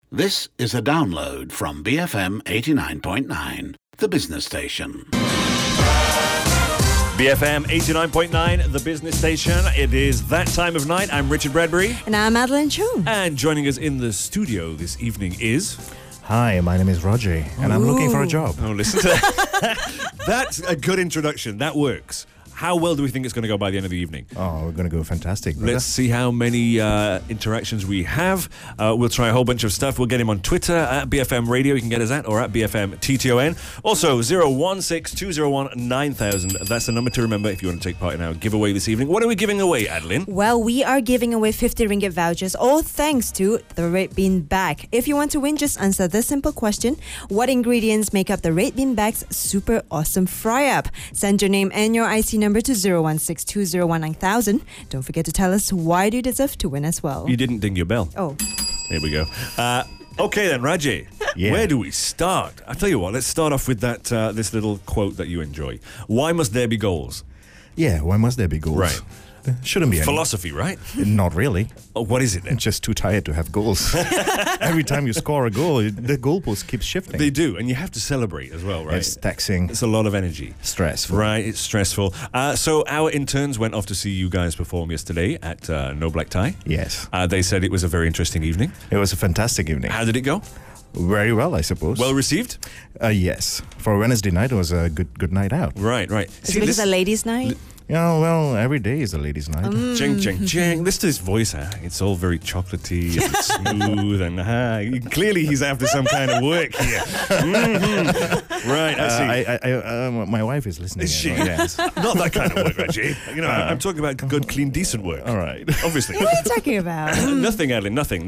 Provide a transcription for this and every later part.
This is a download from BFM 89.9, the business station. BFM 89.9, the business station. It is that time of night. I'm Richard Bradbury. And I'm Madeline Chung. And joining us in the studio this evening is... Hi, my name is Roger, and I'm looking for a job. Oh, listen to that. That's a good introduction. That works. How well do we think it's going to go by the end of the evening? Oh, we're going to go fantastic, brother. Let's see how many interactions we have. We'll try a whole bunch of stuff. We'll get him on Twitter at BFM Radio. You can get us at, or at BFM TTON. Also, 016-201-9000. That's the number to remember if you want to take part in our giveaway this evening. What are we giving away, Adeline? Well, we are giving away 50 ringgit vouchers, all thanks to the Red Bean Bag. If you want to win, just answer this simple question. What ingredients make up the Red Bean Bag's super awesome fry-up? Send your name and your IC number to 016-201-9000. Don't forget to tell us why you deserve to win as well. You didn't ding your bell. Oh. There we go. Okay then, Raji. Yeah. Where do we start? I'll tell you what, let's start off with that this little quote that you enjoy. Why must there be goals? Yeah, why must there be goals? Right. There shouldn't be any. Philosophy, right? Not really. Oh, what is it then? I'm just too tired to have goals. Every time you score a goal, the goalpost keeps shifting. They do, and you have to celebrate as well, right? It's taxing. It's a lot of energy. Stressful. Right, it's stressful. So our interns went off to see you guys perform yesterday at No Black Tie. Yes. They said it was a very interesting evening. It was a fantastic evening. How did it go? Very well, I suppose. Well received? Yes. For Wednesday night, it was a good night out. Right. Is it because a ladies' night? Yeah, well, every day is a ladies' night. Ching, ching, ching. Listen to his voice, huh? It's all very chocolatey and smooth, and clearly he's after some kind of work here. Mm-hmm. Right, I see. My wife is listening. Is she? Yes. Not that kind of work, Reggie. You know, I'm talking about good, clean, decent work. All right. Obviously. What are you talking about? Nothing, Adeline, nothing.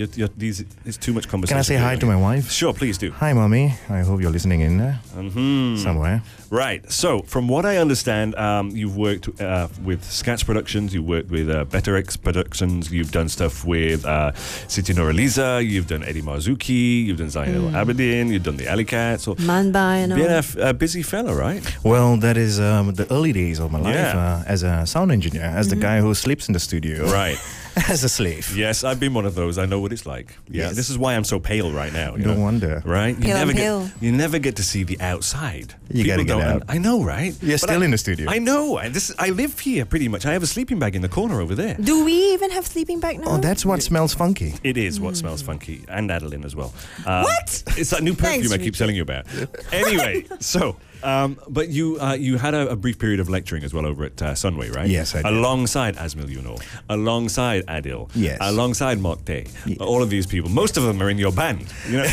It's too much conversation. Can I say hi to my wife? Sure, please do. Hi, Mommy. I hope you're listening in there. Somewhere. Right. So, from what I understand, you've worked with Scats Productions, you've worked with Better X Productions, you've done stuff with Siti Nurhaliza, you've done Eddie Marzuki, you've done Zainal Abidin, you've done the Alley Cats. Manbai and all. Been a busy fella, right? Well, that is the early days of my life Yeah. as a sound engineer, as the guy who sleeps in the studio. Right. As a slave. Yes, I've been one of those. I know what it's like. Yeah, Yes. this is why I'm so pale right now. You No know? wonder. Right? Pale. You never get to see the outside. You gotta People get don't- out. I know, right? You're But still in the studio. I know. I live here pretty much. I have a sleeping bag in the corner over there. Do we even have sleeping bag now? Oh, that's what smells funky. It is what smells funky, and Adeline as well. What? It's that new perfume Thanks, I keep Richard. telling you about. Anyway, so, but you had a brief period of lecturing as well over at Sunway, right? Yes, I did. Alongside Asmil Yunor, alongside Adil, Yes. alongside Motte, all of these people. Most of them are in your band, you know.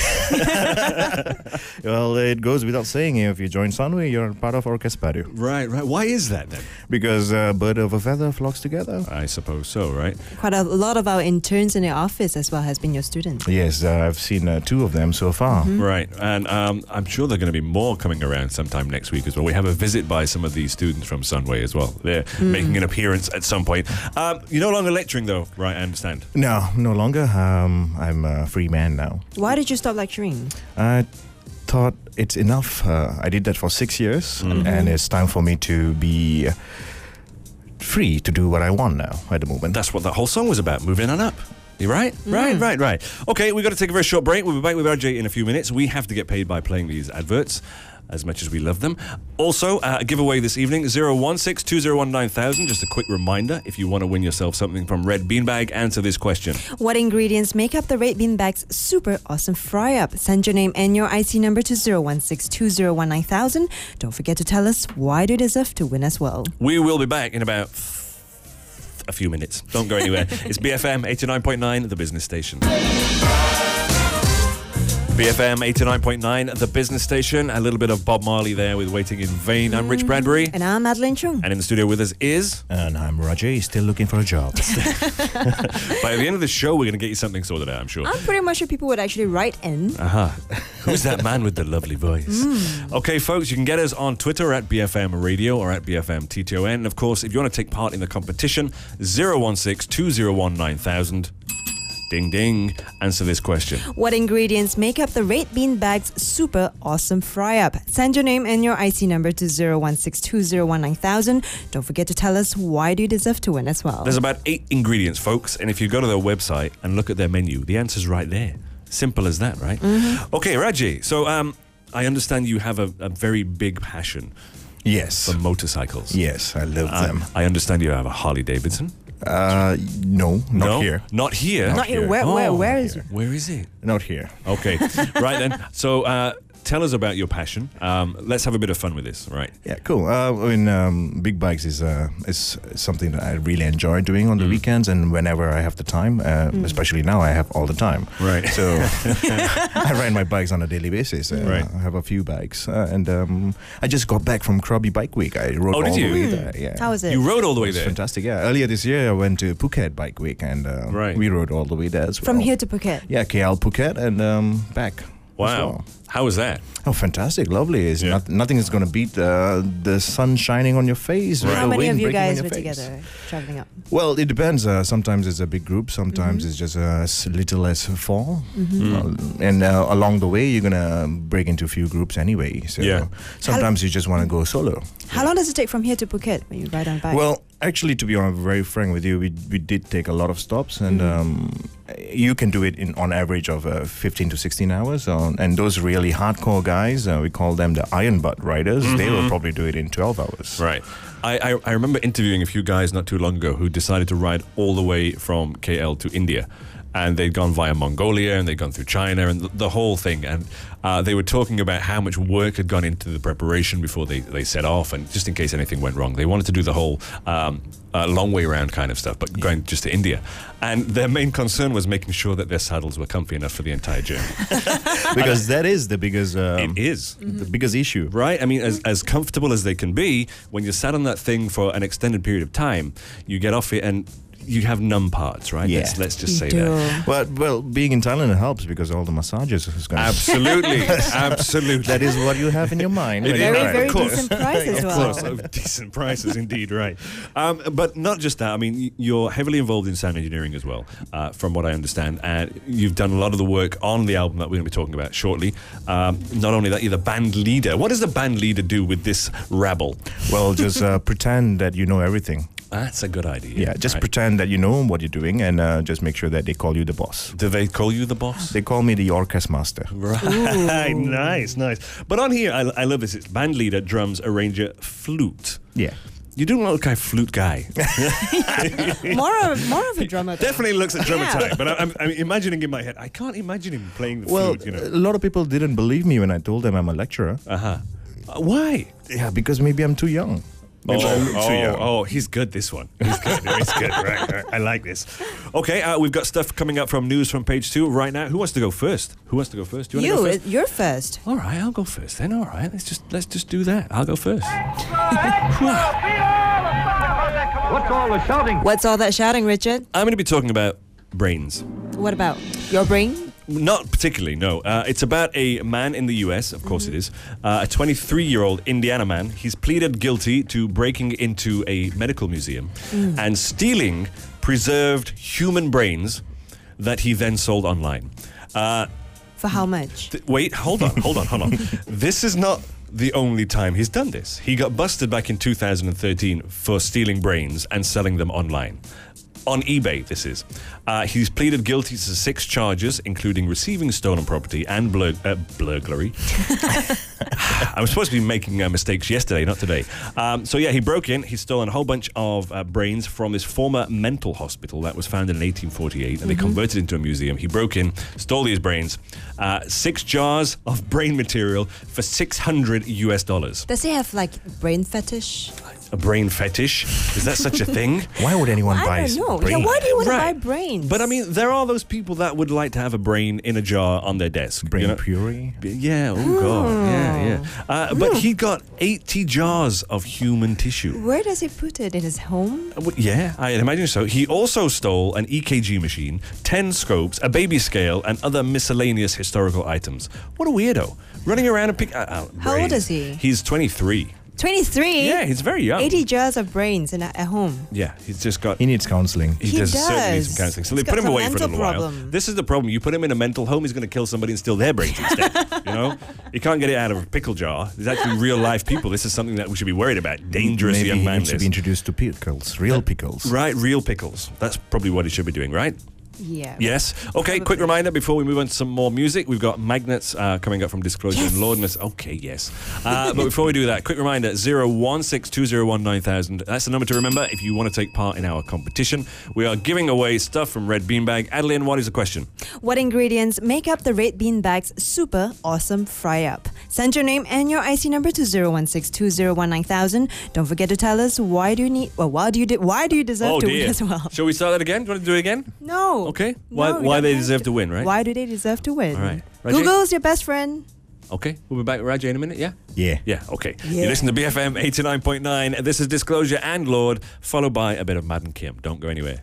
Well, it goes without saying, if you join Sunway, you're part of Orchestra. Right. Why is that then? Because bird of a feather flocks together. I suppose so, right? Quite a lot of our interns in the office as well has been your students. Yes, I've seen 2 of them so far. Right, and I'm sure there are going to be more coming around sometime next week as well. We have a visit by some of these students from Sunway as well. They're making an appearance at some point. You're no longer lecturing though, right? I understand. No, no longer. I'm a free man now. Why did you stop lecturing? I thought it's enough. I did that for 6 years, and it's time for me to be free to do what I want now at the moment. That's what that whole song was about, moving on up. You right? Right. Okay, we've got to take a very short break. We'll be back with RJ in a few minutes. We have to get paid by playing these adverts, as much as we love them. Also, a giveaway this evening, 016-201-9000. Just a quick reminder, if you want to win yourself something from Red Bean Bag, answer this question. What ingredients make up the Red Bean Bag's super awesome fry-up? Send your name and your IC number to 016-201-9000. Don't forget to tell us why you deserve to win as well. We will be back in about a few minutes. Don't go anywhere. It's BFM 89.9, the business station. BFM 89.9, the business station. A little bit of Bob Marley there with Waiting in Vain. I'm Rich Bradbury. And I'm Madeline Chung. And in the studio with us is... And I'm Roger, still looking for a job. By the end of the show, we're going to get you something sorted out, I'm sure. I'm pretty much sure people would actually write in. Who's that man with the lovely voice? Okay, folks, you can get us on Twitter at BFM Radio or at BFM TTON. And of course, if you want to take part in the competition, 016-201-9000. Ding, ding. Answer this question. What ingredients make up the Red Bean Bag's super awesome fry-up? Send your name and your IC number to 016-201-9000. Don't forget to tell us why do you deserve to win as well. There's about 8 ingredients, folks. And if you go to their website and look at their menu, the answer's right there. Simple as that, right? Okay, Raji. So I understand you have a very big passion Yes. for motorcycles. Yes, I love them. I understand you have a Harley Davidson. No, not here. Not here. Not here. here. Where is it? Where is it? Not here. Okay, right then. So tell us about your passion. Let's have a bit of fun with this, right? Yeah, cool. Big bikes is something that I really enjoy doing on the weekends and whenever I have the time. Especially now, I have all the time. Right. So I ride my bikes on a daily basis. Right. I have a few bikes, and I just got back from Krabi Bike Week. I rode Oh, did all you? the way there. Yeah. How was it? You rode all the way It was there. fantastic. Yeah. Earlier this year, I went to Phuket Bike Week, and Right. we rode all the way there as well. From here to Phuket. Yeah, KL Phuket and back. as Wow. well. How was that? Oh, fantastic! Lovely. It's Yeah. nothing is going to beat the sun shining on your face. Right. with How the many of wind you breaking on guys your were face. together traveling up? Well, it depends. Sometimes it's a big group. Sometimes it's just as little as 4. And along the way, you're gonna break into a few groups anyway. So Yeah. sometimes you just want to go solo. How long does it take from here to Phuket when you ride on bike? Well, actually, to be honest, very frank with you, we did take a lot of stops, and you can do it on average of 15 to 16 hours. And those really hardcore guys, we call them the iron butt riders. They will probably do it in 12 hours. Right. I remember interviewing a few guys not too long ago who decided to ride all the way from KL to India. And they'd gone via Mongolia and they'd gone through China and the whole thing. And they were talking about how much work had gone into the preparation before they set off. And just in case anything went wrong, they wanted to do the whole long way around kind of stuff, but going just to India. And their main concern was making sure that their saddles were comfy enough for the entire journey. Because that is the biggest It is. the biggest issue. Right? I mean, as comfortable as they can be, when you're sat on that thing for an extended period of time, you get off it and you have numb parts, right? Yeah. Let's just You say do. that. Well, being in Thailand it helps because all the massages is going. Absolutely. Absolutely. That is what you have in your mind. It when is. you Very, ride. very Of course. decent price as Of well. course, decent prices indeed, right. But not just that. I mean, you're heavily involved in sound engineering as well, from what I understand. And you've done a lot of the work on the album that we're going to be talking about shortly. Not only that, you're the band leader. What does the band leader do with this rabble? Well, just pretend that you know everything. That's a good idea. Yeah, just right. pretend that you know what you're doing, and just make sure that they call you the boss. Do they call you the boss? They call me the orchestra master. Right, nice. But on here, I love this. It's band leader, drums, arranger, flute. Yeah. You do look like a flute guy. more of a drummer. though. Definitely looks like drummer Yeah. type. But I'm imagining in my head, I can't imagine him playing the Well, flute, you know. a lot of people didn't believe me when I told them I'm a lecturer. Why? Yeah, because maybe I'm too young. Maybe I look too young. He's good, this one. He's good. He's good. Right. I like this. Okay, we've got stuff coming up from news from page 2 right now. Who wants to go first? Do you want to go first? You're first. All right, I'll go first then. All right, let's just do that. I'll go first. What's all the shouting? What's all that shouting, Richard? I'm going to be talking about brains. What about your brain? Not particularly, no. It's about a man in the US, of course it is, a 23-year-old Indiana man. He's pleaded guilty to breaking into a medical museum and stealing preserved human brains that he then sold online. For how much? Wait, hold on. This is not the only time he's done this. He got busted back in 2013 for stealing brains and selling them online. On eBay, this is. He's pleaded guilty to 6 charges, including receiving stolen property and burglary. I was supposed to be making mistakes yesterday, not today. So yeah, he broke in. He's stolen a whole bunch of brains from this former mental hospital that was founded in 1848, and they converted it into a museum. He broke in, stole these brains, 6 jars of brain material for $600. Does he have like brain fetish? A brain fetish? Is that such a thing? Why would anyone buy I don't know. brain? Yeah, why do you want to buy Right. brains? But I mean, there are those people that would like to have a brain in a jar on their desk. Brain you know? puree? Yeah, oh God, yeah. But he got 80 jars of human tissue. where does he put it? In his home? Yeah, I imagine so. He also stole an EKG machine, 10 scopes, a baby scale, and other miscellaneous historical items. What a weirdo. Running around and pick... How old is he? He's 23. 23? Yeah, he's very young. 80 jars of brains at home. Yeah, he's just got... He needs counseling. He He does certainly need does. some counseling. So He's they put got him some away for a mental little while. problem. This is the problem. You put him in a mental home, he's going to kill somebody and steal their brains instead. You know? You can't get it out of a pickle jar. There's actually real life people. This is something that we should be worried about. Dangerous Maybe young he man. needs to this. be introduced to pickles, real pickles. Right, real pickles. That's probably what he should be doing, right? Yeah. Yes. Okay, quick Probably. reminder before we move on to some more music. We've got Magnets coming up from Disclosure and Lordness. Okay, yes. But before we do that, quick reminder 0162019,000. That's the number to remember if you want to take part in our competition. We are giving away stuff from Red Beanbag. Adeline, what is the question? What ingredients make up the Red Bean Bag's super awesome fry up? Send your name and your IC number to 0162019,000. Don't forget to tell us why do you deserve to win as well. Shall we start that again? Do you want to do it again? No. Okay. No, Why you they don't deserve have to win, right? Why do they deserve to win? All right. Raji? Google's your best friend. Okay. We'll be back with Rajay in a minute, yeah? Yeah. Yeah, okay. Yeah. You listen to BFM 89.9. This is Disclosure and Lord, followed by a bit of Mad and Kim. Don't go anywhere.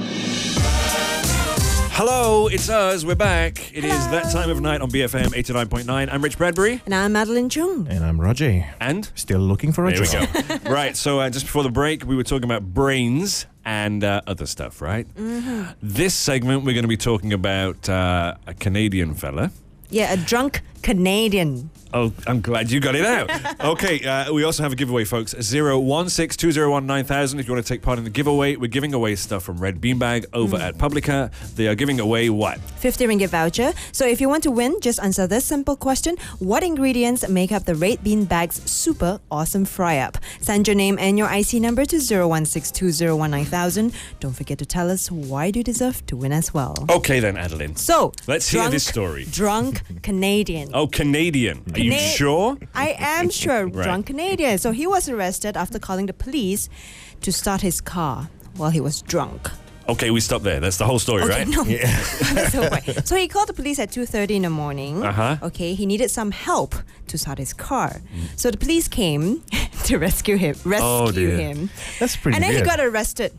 Hello, it's us. We're back. It is that time of night on BFM 89.9. I'm Rich Bradbury. And I'm Madeline Chung. And I'm Roger. And? Still looking for a There we job. go. Right, so just before the break, we were talking about brains and other stuff, right? Mm-hmm. This segment, we're going to be talking about a Canadian fella. Yeah, a drunk Canadian. Oh, I'm glad you got it out. Okay, we also have a giveaway, folks. 0162019,000. If you want to take part in the giveaway, we're giving away stuff from Red Beanbag over at Publica. They are giving away what? 50 ringgit voucher. So if you want to win, just answer this simple question. What ingredients make up the Red Bean Bag's super awesome fry up? Send your name and your IC number to 0162019,000. Don't forget to tell us why you deserve to win as well. Okay then, Adeline. So, Let's hear this story. Drunk Canadian. Oh, Canadian. Are you sure? I am sure. Right. Drunk Canadian. So he was arrested after calling the police to start his car while he was drunk. Okay, we stop there. That's the whole story, Okay, right? no. That's the point. So he called the police at 2:30 in the morning. Uh-huh. Okay, he needed some help to start his car. So the police came to rescue him. dear. Him. That's pretty And then weird. he got arrested.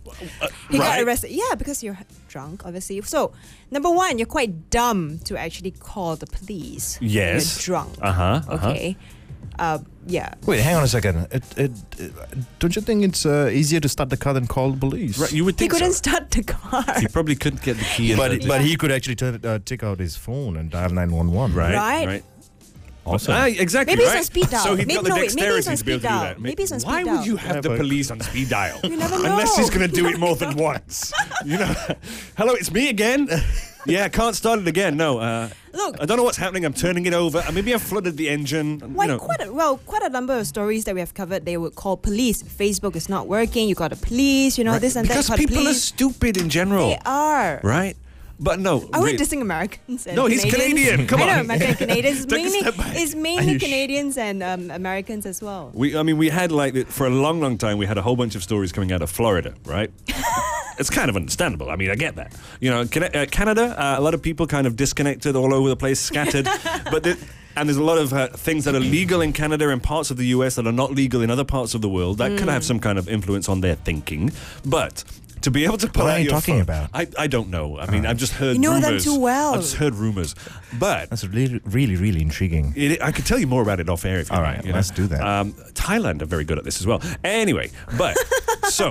He got right. arrested. Yeah, because you're drunk, obviously. So, number one, you're quite dumb to actually call the police. when Yes. You're drunk. Uh-huh. Okay. Yeah. Wait, hang on a second. Don't you think it's easier to start the car than call the police? Right, you would He think couldn't so. start the car. He probably couldn't get the key. in the- But he could actually take out his phone and dial 911. Right, Right. right. Awesome. Exactly, Maybe it's right? on speed dial. So he's Maybe- got the no, wait, maybe it's dexterity on to be able to speed do dial. that. Maybe it's on Why speed would you dial. have Yeah, the but- police on speed dial? You never Unless know. he's going to do it more than once. You know. Hello, it's me again. Yeah, can't start it again. No. Look. I don't know what's happening. I'm turning it over. Maybe I've flooded the engine. Quite a number of stories that we have covered. They would call police. Facebook is not working. You got the police. You know this and because that. Call the people are police. stupid in general. They are. Right? But no. Are we really- dissing Americans? And No, he's Canadians? Canadian. Come I know, on. American and Canadians. Take a step back. It's Are mainly you Canadians and Americans as well. We had for a long, long time, we had a whole bunch of stories coming out of Florida, right? It's kind of understandable. I mean, I get that. You know, Canada, a lot of people kind of disconnected all over the place, scattered. And there's a lot of things that are legal in Canada and parts of the US that are not legal in other parts of the world. That could have some kind of influence on their thinking. But to be able to pull What out are you your talking phone- about? I don't know. I mean, I've just heard You know them rumors. too well. I've just heard rumors. But That's really, really, really intriguing. I could tell you more about it off air if you All like, right, you know. let's do that. Thailand are very good at this as well. Anyway, but so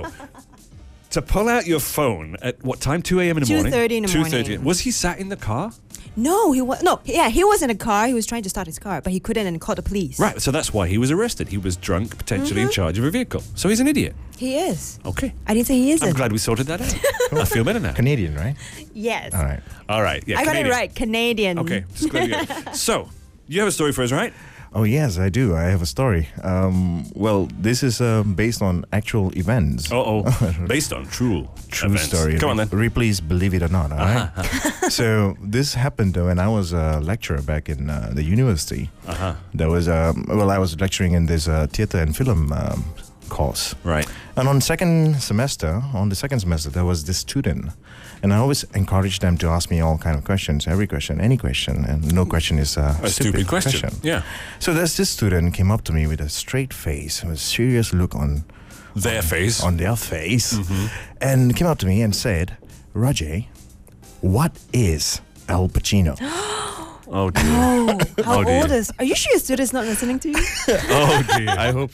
to pull out your phone at what time? 2 a.m. in the morning. 2:30 in the 2:30. morning. Was he sat in the car? No, he was. No, yeah, he was in a car. He was trying to start his car, but he couldn't and called the police. Right. So that's why he was arrested. He was drunk, potentially in charge of a vehicle. So he's an idiot. He is. Okay. I didn't say he isn't. I'm glad we sorted that out. I feel better now. Canadian, right? Yes. All right. All right. Yeah. I got Canadian. it right. Canadian. Okay. Just glad you got it. So you have a story for us, right? Oh, yes, I do. I have a story. Well, this is based on actual events. Based on true True events. story. Come on then. Please believe it or not, all right? So this happened when I was a lecturer back in the university. There was, I was lecturing in this theatre and film course. Right. And on the second semester, there was this student. And I always encourage them to ask me all kind of questions, every question, any question. And no question is a stupid question. Yeah. So there's this student came up to me with a straight face, with a serious look on Their face. on their face, and came up to me and said, Roger, what is Al Pacino? Oh dear. Oh, how Oh, dear. old is? Are you sure your student's not listening to you? Oh dear. I hope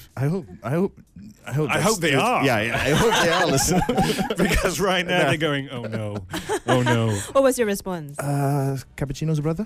they are. Yeah, I hope they are listening. Because right now they're going, oh no, oh no. What was your response? Cappuccino's brother?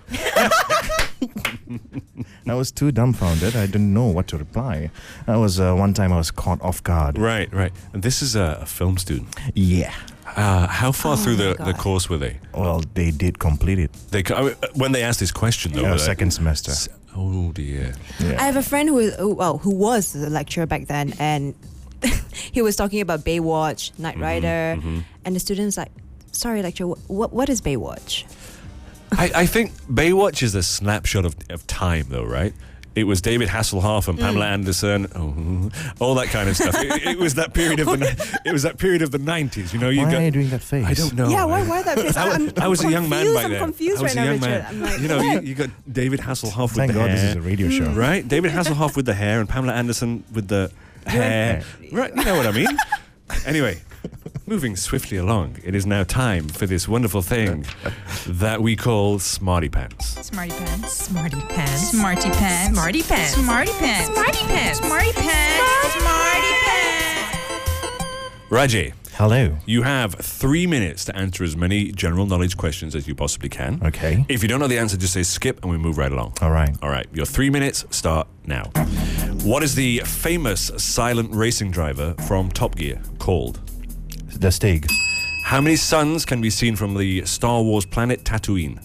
I was too dumbfounded. I didn't know what to reply. One time I was caught off guard. Right, right. And this is a film student. Yeah. How far through my the God. course were they? Well, they did complete it. When they asked this question, though. were they- Second semester. Oh dear. Yeah. I have a friend who was a lecturer back then, and he was talking about Baywatch, Knight Rider, and the students like, "Sorry, lecturer, what is Baywatch?" I think Baywatch is a snapshot of time, though, right? It was David Hasselhoff and Pamela Anderson, all that kind of stuff. It was that period of the 90s. You know, Why are you doing that face? I don't know. Yeah, why that face? I was a young man back I'm then. confused I was right a now, young Richard. man. I'm like, you know, what? you got David Hasselhoff Thank with the God hair. this is a radio show. Right? David Hasselhoff with the hair and Pamela Anderson with the hair. Right? You know what I mean? Anyway, moving swiftly along, it is now time for this wonderful thing that we call Smarty Pants. Smarty pants. Smarty pants. Smarty pants. Smarty pants. Smarty pants. Smarty pants. Smarty pants. Smarty pants. Raji, Hello. you have 3 minutes to answer as many general knowledge questions as you possibly can. Okay. If you don't know the answer, just say skip and we move right along. All right. All right, your 3 minutes start now. What is the famous silent racing driver from Top Gear called? The Stig. How many suns can be seen from the Star Wars planet Tatooine?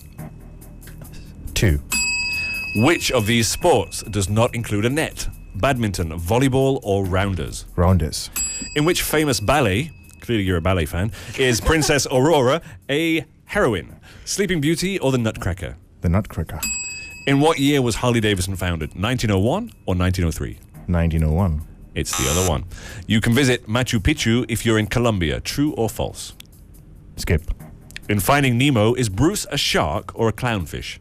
2. Which of these sports does not include a net? Badminton, volleyball, or rounders? Rounders. In which famous ballet, clearly you're a ballet fan, is Princess Aurora a heroine? Sleeping Beauty or the Nutcracker? The Nutcracker. In what year was Harley Davidson founded? 1901 or 1903? 1901. It's the other one. You can visit Machu Picchu if you're in Colombia. True or false? Skip. In Finding Nemo, is Bruce a shark or a clownfish?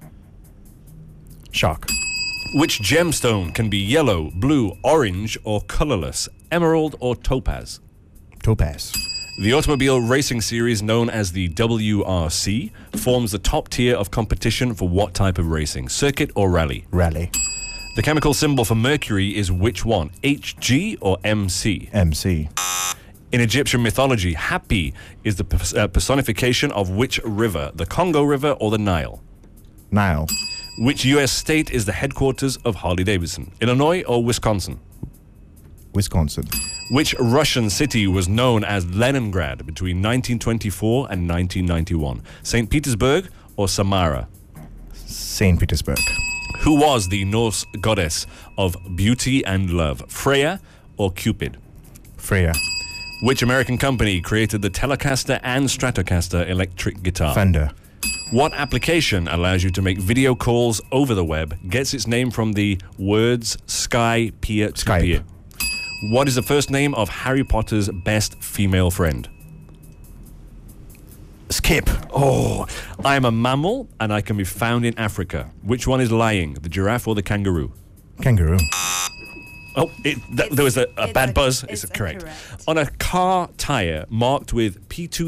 Shark. Which gemstone can be yellow, blue, orange, or colorless? Emerald or topaz? Topaz. The automobile racing series known as the WRC forms the top tier of competition for what type of racing? Circuit or rally? Rally. The chemical symbol for mercury is which one? Hg or Mc? MC. In Egyptian mythology, Hapi is the personification of which river? The Congo River or the Nile? Nile. Which US state is the headquarters of Harley Davidson? Illinois or Wisconsin? Wisconsin. Which Russian city was known as Leningrad between 1924 and 1991? St. Petersburg or Samara? St. Petersburg. Who was the Norse goddess of beauty and love? Freya or Cupid? Freya. Which American company created the Telecaster and Stratocaster electric guitar? Fender. What application allows you to make video calls over the web, gets its name from the words sky peer to Skype. peer? What is the first name of Harry Potter's best female friend? Skip. Oh, I am a mammal and I can be found in Africa. Which one is lying, the giraffe or the kangaroo? Kangaroo. Oh, there was a it's bad a- buzz. it's It's correct. correct. On a car tyre marked with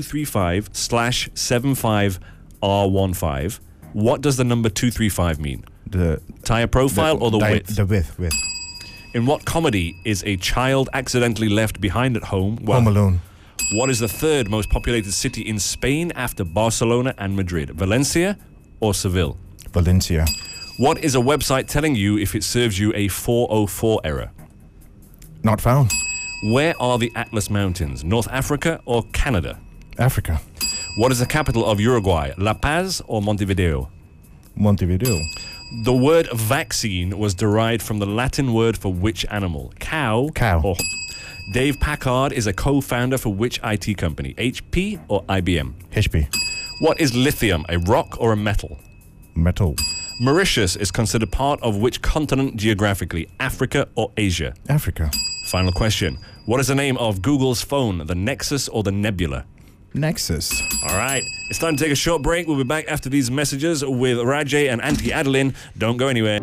P235/75R15, what does the number 235 mean? The Tyre profile or the width? The width. In what comedy is a child accidentally left behind at home? Well, Home Alone. what is the third most populated city in Spain after Barcelona and Madrid? Valencia or Seville? Valencia. What is a website telling you if it serves you a 404 error? Not found. Where are the Atlas Mountains? North Africa or Canada? Africa. What is the capital of Uruguay? La Paz or Montevideo? Montevideo. The word vaccine was derived from the Latin word for which animal? Cow. Cow. Or Dave Packard is a co-founder for which IT company? HP or IBM? HP. What is lithium, a rock or a metal? Metal. Mauritius is considered part of which continent geographically? Africa or Asia? Africa. Final question. What is the name of Google's phone? The Nexus or the Nebula? Nexus. All right, it's time to take a short break. We'll be back after these messages with Rajay and Auntie Adeline. Don't go anywhere.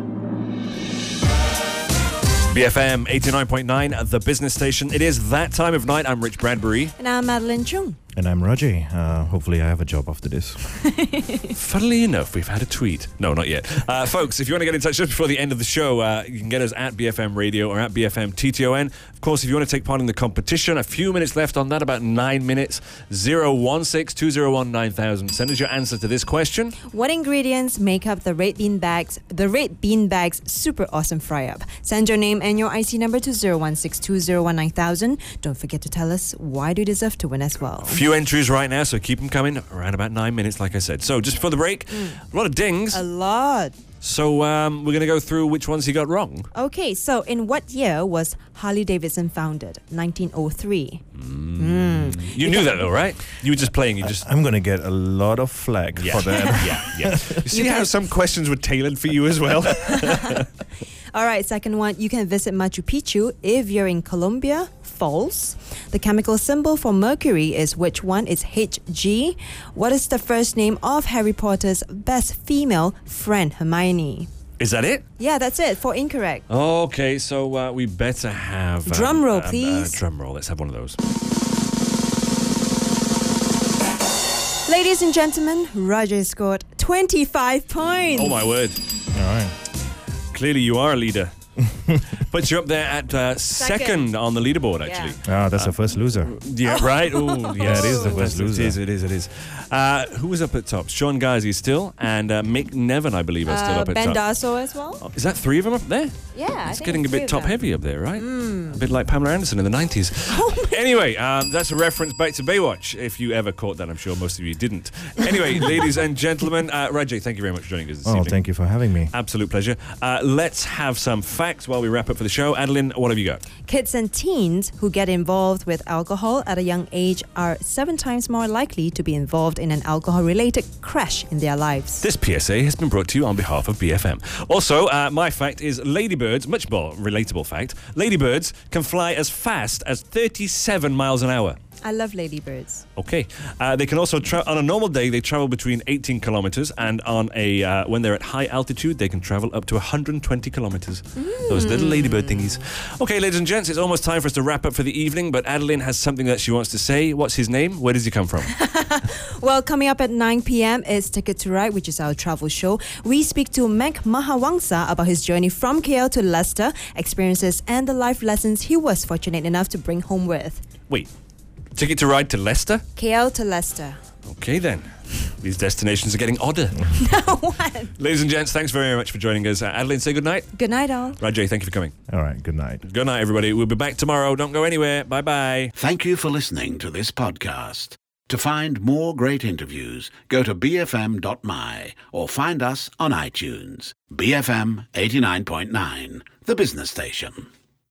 BFM 89.9, the business station. It is that time of night. I'm Rich Bradbury. And I'm Madeline Chung. And I'm Raji. Hopefully I have a job after this. Funnily enough, we've had a tweet. No, not yet. Folks, if you want to get in touch just before the end of the show, you can get us at BFM Radio or at BFM TTON. Of course, if you want to take part in the competition, a few minutes left on that, about 9 minutes. 016-201-9000. Send us your answer to this question. What ingredients make up the red bean bags super awesome fry up? Send your name and your IC number to 016-201-9000. Don't forget to tell us why do you deserve to win as well. Few few entries right now, so keep them coming. Around about 9 minutes, like I said. So just before the break, a lot of dings. A lot. So we're going to go through which ones he got wrong. Okay, so in what year was Harley Davidson founded? 1903. You knew that though, right? You were just playing. You just. I'm going to get a lot of flack for that. Yeah. You see how some questions were tailored for you as well? All right, second one. You can visit Machu Picchu if you're in Colombia. False. The chemical symbol for mercury is which one? It's Hg. What is the first name of Harry Potter's best female friend, Hermione? Is that it? Yeah, that's it. 4 incorrect. Okay, so we better have... Drum roll, please. Drum roll. Let's have one of those. Ladies and gentlemen, Roger scored 25 points. Oh, my word. All right. Clearly you are a leader. But you're up there at second on the leaderboard, actually. That's the first loser. Yeah, right? Oh, Yeah, it is the first loser. It is. Who was up at top? Sean Ghazi still, and Mick Nevin, I believe, are still up at Ben top. Darso as well. Oh, is that 3 of them up there? Yeah, It's getting a bit top-heavy up there, right? A bit like Pamela Anderson in the 90s. Anyway, that's a reference back to Baywatch, if you ever caught that. I'm sure most of you didn't. Anyway, ladies and gentlemen, Rajay, thank you very much for joining us this evening. Thank you for having me. Absolute pleasure. Let's have some facts while we wrap up for the show. Adeline, what have you got? Kids and teens who get involved with alcohol at a young age are 7 times more likely to be involved in an alcohol-related crash in their lives. This PSA has been brought to you on behalf of BFM. Also, my fact is ladybirds, much more relatable fact, ladybirds can fly as fast as 37 miles an hour. I love ladybirds. Okay. They can also, on a normal day, they travel between 18 kilometers, and on a when they're at high altitude, they can travel up to 120 kilometers. Those little ladybird thingies. Okay, ladies and gents, it's almost time for us to wrap up for the evening, but Adeline has something that she wants to say. What's his name? Where does he come from? Well, coming up at 9 p.m. is Ticket to Ride, which is our travel show. We speak to Mac Mahawangsa about his journey from KL to Leicester, experiences, and the life lessons he was fortunate enough to bring home with. Wait. Ticket to Ride to Leicester? KL to Leicester. Okay, then. These destinations are getting odder. What? Ladies and gents, thanks very much for joining us. Adeline, say good night. Good night, all. Rajay, thank you for coming. All right. Good night. Good night, everybody. We'll be back tomorrow. Don't go anywhere. Bye-bye. Thank you for listening to this podcast. To find more great interviews, go to bfm.my or find us on iTunes. BFM 89.9, the business station.